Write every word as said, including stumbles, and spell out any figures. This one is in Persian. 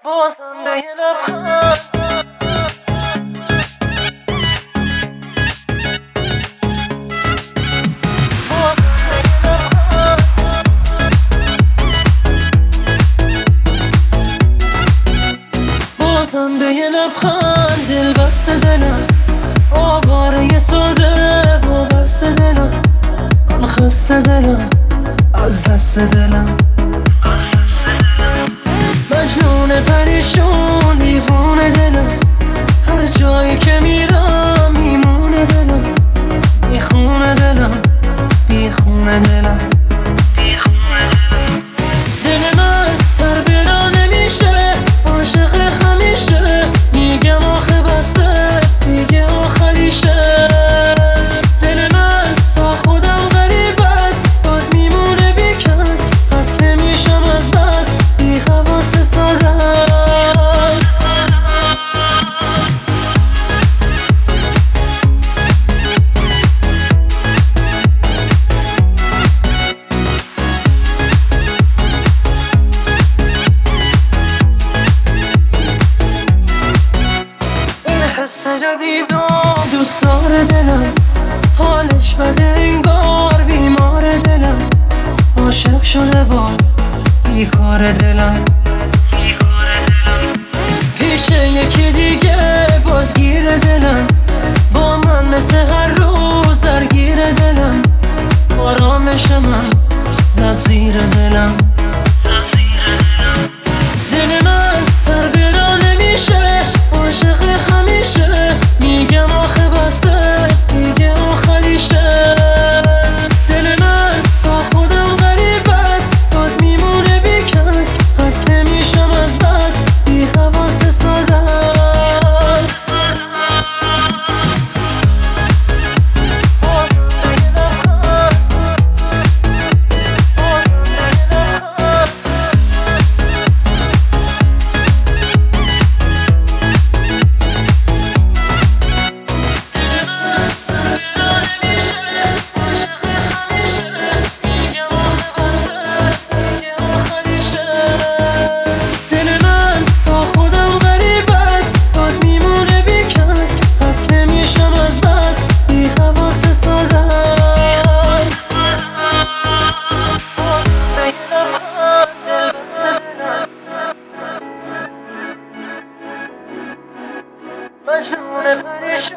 بازم به یه لبخند بازم به یه لبخند دل بسته دلم آواره ساده و بسته دلم من خسته دلم از دست دلم مجنون پریشون دیوونه دلم هر جایی که میرم میمونه دلم میخونه دلم بیخونه دلم دل من تر برا نمیشه عاشق همیشه میگم آخه بسه میگه آخریشه دل من با خودم غریب است باز میمونه بی کس خسته میشم از بس بی حواس ساده است این حس جدید و دوست داره دلم حالش بده انگار بیمار دلم عاشق شده باز بیکار دلم پیش یکی دیگه بازگیر دلم با من مثل هر روز درگیر دلم آرامش من زد زیر دلم دل من تر برا نمیشه عاشق همیشه میگم آخه بسه میگه آخریشه دل من با خودم غریب است باز میمونه بی کس خسته میشم از بس بی حواس ساده است مجنون پریشون